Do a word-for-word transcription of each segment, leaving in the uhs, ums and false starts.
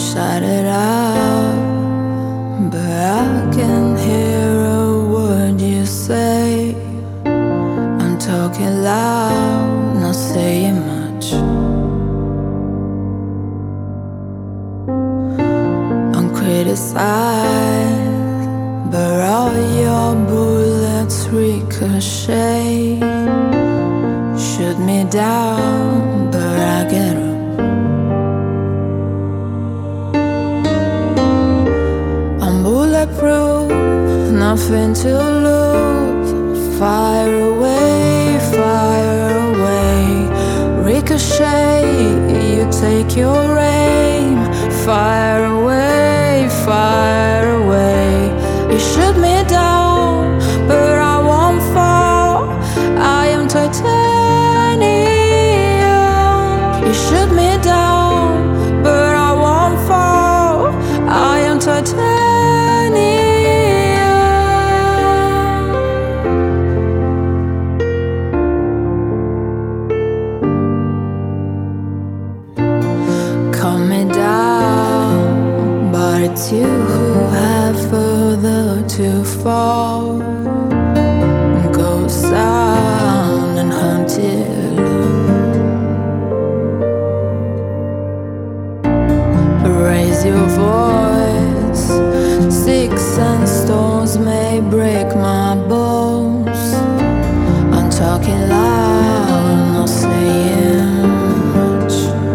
Shout it out, but I can't hear a word you say. I'm talking loud, not saying much. I'm criticized, but all your bullets ricochet. Shoot me down, but I get up. Bulletproof, nothing to lose. Fire away, fire away. Ricochet, you take your aim. Fire away, fire away. You shoot me down, but I won't fall. I am titanium. You shoot me down, but I won't fall. I am titanium. It's you who have further to fall. Go sound and hunted. Raise your voice. Sticks and stones may break my bones. I'm talking loud, not saying much.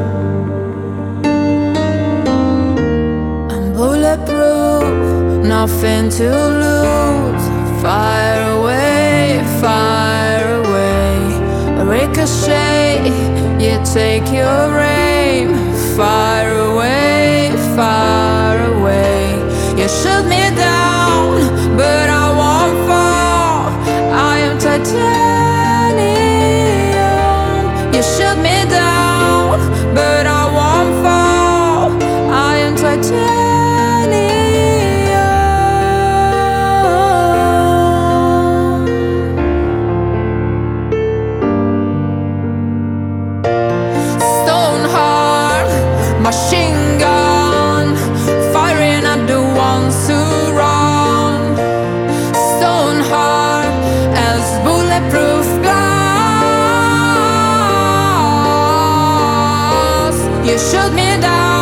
Bulletproof, nothing to lose. Fire away, fire away. Ricochet, you take your aim. Fire away, fire away. You shoot me down, but I won't fall. I am titanium. You shoot me down, but I won't fall. I am titanium. Machine gun, firing at the ones who run. Stone hard as bulletproof glass. You shoot me down.